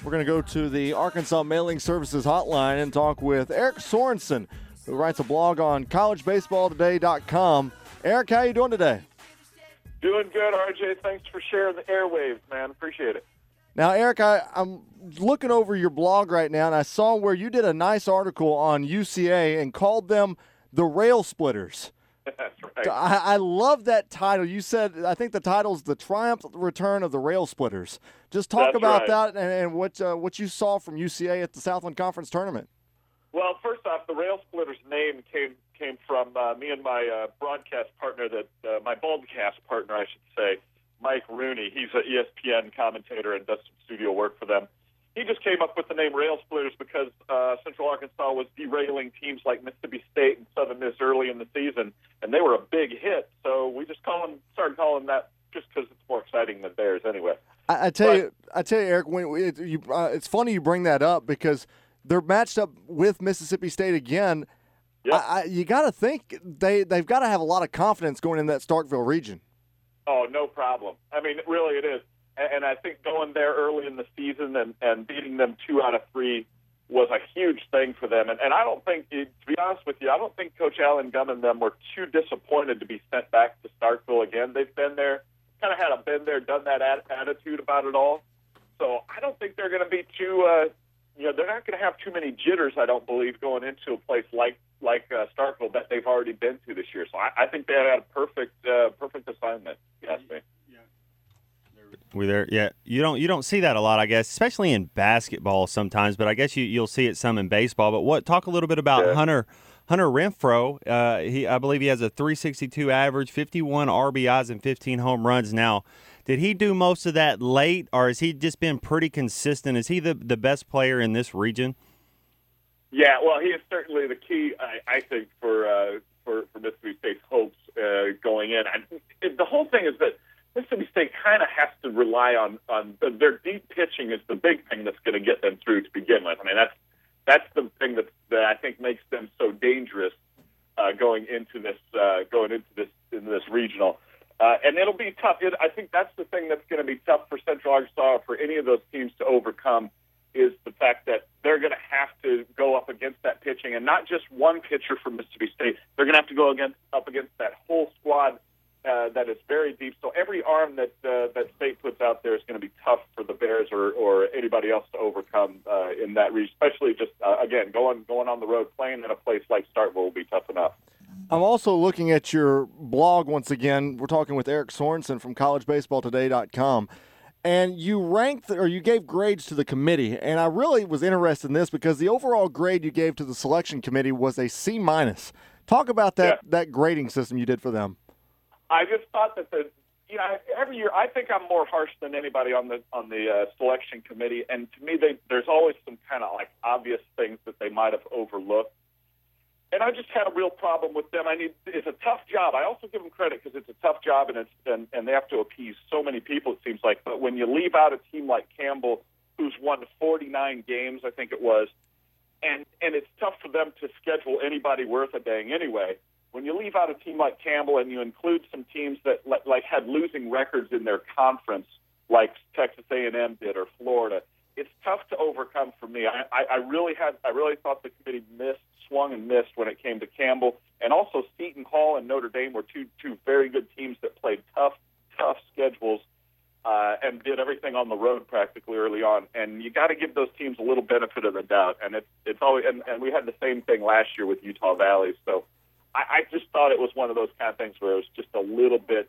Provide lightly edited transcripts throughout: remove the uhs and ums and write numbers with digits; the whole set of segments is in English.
We're going to go to the Arkansas Mailing Services hotline and talk with Eric Sorensen, who writes a blog on collegebaseballtoday.com. Eric, how you doing today? Doing good, RJ. Thanks for sharing the airwaves, man. Appreciate it. Now, Eric, I'm looking over your blog right now, and I saw where you did a nice article on UCA and called them the Rail Splitters. That's right. I love that title. You said, I think the title's The Triumph Return of the Rail Splitters. Just talk That's about right. that and what you saw from UCA at the Southland Conference Tournament. Well, first off, the Rail Splitters name came from me and my broadcast partner, my Baldcast partner, I should say, Mike Rooney. He's an ESPN commentator and does some studio work for them. He just came up with the name Rail Splitters because Central Arkansas was derailing teams like Mississippi State and Southern Miss early in the season, and they were a big hit. So we just started calling that just because it's more exciting than theirs anyway. I tell you, Eric, it's funny you bring that up because they're matched up with Mississippi State again. Yep. You got to think they've got to have a lot of confidence going in that Starkville region. Oh, no problem. I mean, really it is. And I think going there early in the season and beating them 2 out of 3 was a huge thing for them. And I don't think, to be honest with you, I don't think Coach Allen Gum and them were too disappointed to be sent back to Starkville again. They've been there, kind of had a been there, done that attitude about it all. So I don't think they're going to be too, they're not going to have too many jitters, I don't believe, going into a place like Starkville that they've already been to this year. So I think they had a perfect assignment, if you ask me. We there? Yeah, you don't see that a lot, I guess, especially in basketball sometimes. But I guess you'll see it some in baseball. But talk a little bit about Hunter Renfro. I believe he has a .362 average, 51 RBIs, and 15 home runs. Now, did he do most of that late, or has he just been pretty consistent? Is he the best player in this region? Yeah, well, he is certainly the key, I think, for Mississippi State's hopes going in. The whole thing is that Mississippi State kind of has to rely on their deep pitching is the big thing that's going to get them through to begin with. I mean, that's the thing that I think makes them so dangerous going into this regional. And it'll be tough. I think that's the thing that's going to be tough for Central Arkansas, for any of those teams to overcome, is the fact that they're going to have to go up against that pitching, and not just one pitcher from Mississippi State. They're going to have to go up against that whole squad that is very deep. So every arm that State puts out there is going to be tough for the Bears or anybody else to overcome in that region, especially just, again, going on the road, playing in a place like Starkville will be tough enough. I'm also looking at your blog once again. We're talking with Eric Sorensen from collegebaseballtoday.com. And you gave grades to the committee, and I really was interested in this because the overall grade you gave to the selection committee was a C-. Talk about that grading system you did for them. I just thought that every year I think I'm more harsh than anybody on the selection committee, and to me there's always some kind of like obvious things that they might have overlooked. And I just had a real problem with them. It's a tough job. I also give them credit because it's a tough job, and they have to appease so many people, it seems like. But when you leave out a team like Campbell, who's won 49 games, I think it was, and it's tough for them to schedule anybody worth a dang anyway. When you leave out a team like Campbell and you include some teams that like had losing records in their conference, like Texas A&M did or Florida, it's tough to overcome for me. I really thought the committee swung and missed when it came to Campbell, and also Seton Hall and Notre Dame were two very good teams that played tough schedules and did everything on the road practically early on. And you got to give those teams a little benefit of the doubt. And it's always and we had the same thing last year with Utah Valley. So I just thought it was one of those kind of things where it was just a little bit.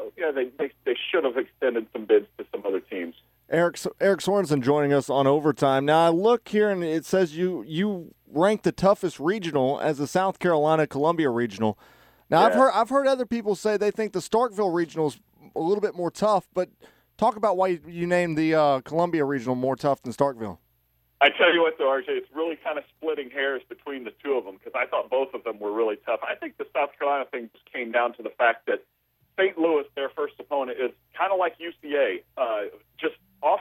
They should have extended some bids to some other teams. Eric Sorensen joining us on Overtime. Now I look here and it says you ranked the toughest regional as the South Carolina Columbia regional. Now I've heard other people say they think the Starkville regional is a little bit more tough, but talk about why you named the Columbia regional more tough than Starkville. I tell you what, though, RJ, it's really kind of splitting hairs between the two of them because I thought both of them were really tough. I think the South Carolina thing just came down to the fact that St. Louis, their first opponent, is kind of like UCA, just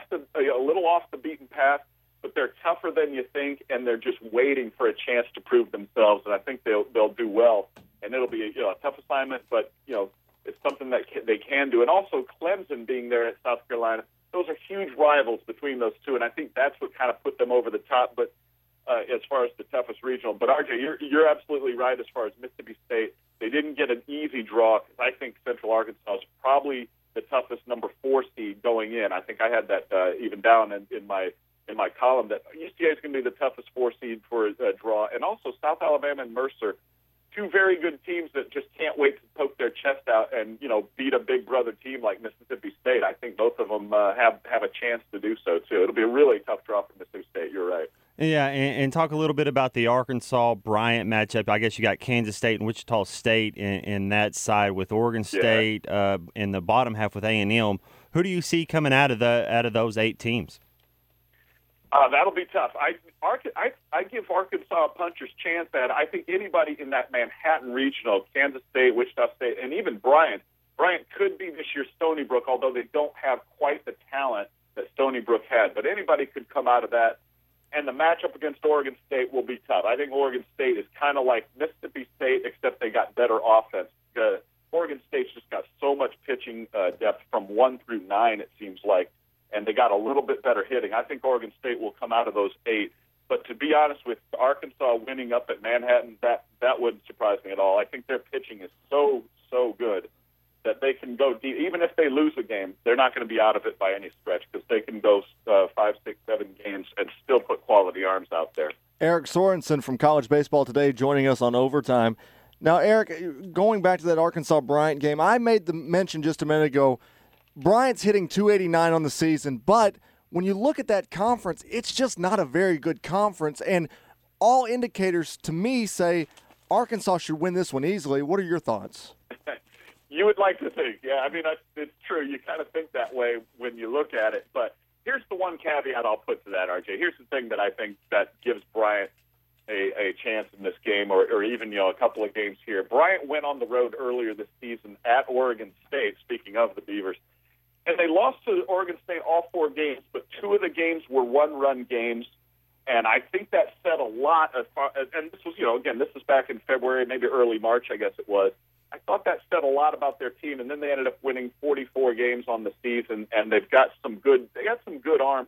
a little off the beaten path, but they're tougher than you think, and they're just waiting for a chance to prove themselves. And I think they'll do well, and it'll be a tough assignment, but it's something that they can do. And also Clemson being there at South Carolina, those are huge rivals between those two, and I think that's what kind of put them over the top. But as far as the toughest regional, but RJ, you're absolutely right as far as Mississippi State. They didn't get an easy draw because I think Central Arkansas is probably the toughest number 4 seed going in. I think I had that even down in my column that UCA is going to be the toughest 4 seed for a draw, and also South Alabama and Mercer, two very good teams that just can't wait to poke their chest out and beat a big brother team like Mississippi State. I think both of them have a chance to do so too. It'll be a really tough draw for Mississippi State. You're right. Yeah, and talk a little bit about the Arkansas-Bryant matchup. I guess you got Kansas State and Wichita State in that side with Oregon State in the bottom half with A&M. Who do you see coming out of those 8 teams? That'll be tough. I give Arkansas a puncher's chance at. I think anybody in that Manhattan regional, Kansas State, Wichita State, and even Bryant could be this year's Stony Brook, although they don't have quite the talent that Stony Brook had. But anybody could come out of that. And the matchup against Oregon State will be tough. I think Oregon State is kind of like Mississippi State, except they got better offense. Oregon State's just got so much pitching depth from 1 through 9, it seems like, and they got a little bit better hitting. I think Oregon State will come out of those 8. But to be honest, with Arkansas winning up at Manhattan, that wouldn't surprise me at all. I think their pitching is so good that they can go deep. Even if they lose a game, they're not going to be out of it by any stretch because they can go 5, 6, 7 games and still put quality arms out there. Eric Sorensen from College Baseball Today joining us on Overtime. Now, Eric, going back to that Arkansas-Bryant game, I made the mention just a minute ago, Bryant's hitting .289 on the season, but when you look at that conference, it's just not a very good conference, and all indicators to me say Arkansas should win this one easily. What are your thoughts? You would like to think, yeah. I mean, it's true. You kind of think that way when you look at it. But here's the one caveat I'll put to that, RJ. Here's the thing that I think that gives Bryant a chance in this game, or even a couple of games here. Bryant went on the road earlier this season at Oregon State. Speaking of the Beavers, and they lost to Oregon State all 4 games, but 2 of the games were 1-run games. And I think that said a lot as far. And this was, again, this was back in February, maybe early March, I guess it was. I thought that said a lot about their team, and then they ended up winning 44 games on the season, and they got some good arms.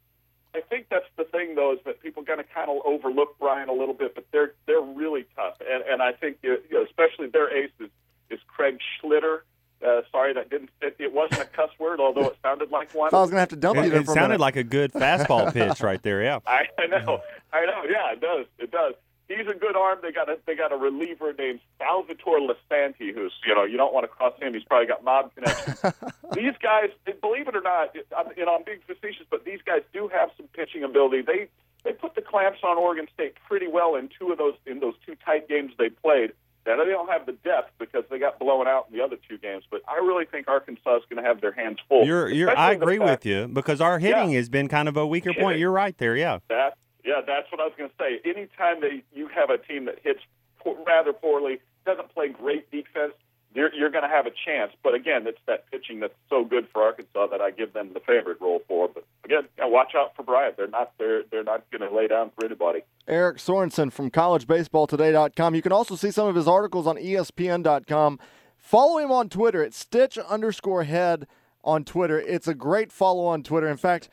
I think that's the thing, though, is that people kind of overlook Bryant a little bit, but they're really tough, and I think especially their ace is Craig Schlitter. Sorry, that didn't fit. It wasn't a cuss word, although it sounded like one. I was going to have to dump you there for a minute. It sounded minute. like a good fastball pitch right there. Yeah, I know. Yeah, it does. He's a good arm. They got a reliever named Salvatore Lasanti, who's you don't want to cross him. He's probably got mob connections. These guys, believe it or not, I'm being facetious, but these guys do have some pitching ability. They put the clamps on Oregon State pretty well in those 2 tight games they played. Now, they don't have the depth because they got blown out in the other 2 games, but I really think Arkansas is going to have their hands full. I agree with you because our hitting has been kind of a weaker point. You're right there, yeah. That's what I was going to say. Anytime you have a team that hits rather poorly, doesn't play great defense, you're going to have a chance. But again, it's that pitching that's so good for Arkansas that I give them the favorite role for. But again, watch out for Bryant. They're not going to lay down for anybody. Eric Sorensen from collegebaseballtoday.com. You can also see some of his articles on ESPN.com. Follow him on Twitter at Stitch_head on Twitter. It's a great follow on Twitter. In fact,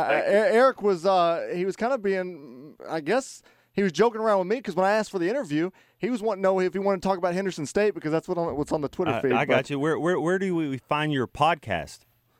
Eric was he was kind of being, I guess he was joking around with me because when I asked for the interview, he was wanting to know if he wanted to talk about Henderson State because that's what's on the Twitter feed. I got you. Where do we find your podcast?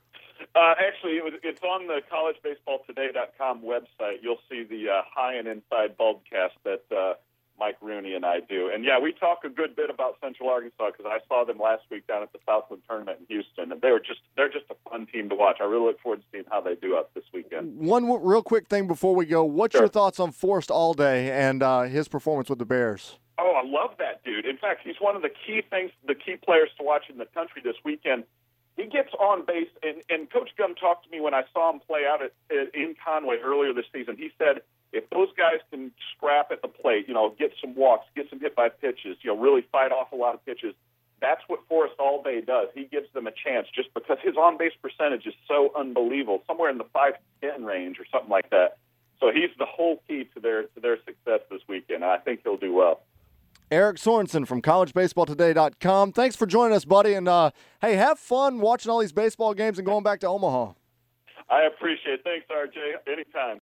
Actually, it's on the collegebaseballtoday.com website. You'll see the High and Inside Bulbcast that Mike Rooney and I do. And, yeah, we talk a good bit about Central Arkansas because I saw them last week down at the Southland Tournament in Houston, and they're just a fun team to watch. I really look forward to seeing how they do up this weekend. One real quick thing before we go. What's your thoughts on Forrest Allday and his performance with the Bears? Oh, I love that dude. In fact, he's one of the key players to watch in the country this weekend. He gets on base, and Coach Gum talked to me when I saw him play out in Conway earlier this season. He said if those guys can scrap at the plate, get some walks, get some hit by pitches, really fight off a lot of pitches, that's what Forrest Allday does. He gives them a chance just because his on-base percentage is so unbelievable, somewhere in the 5-10 range or something like that. So he's the whole key to their success this weekend. I think he'll do well. Eric Sorensen from collegebaseballtoday.com. Thanks for joining us, buddy. And, hey, have fun watching all these baseball games and going back to Omaha. I appreciate it. Thanks, RJ. Anytime.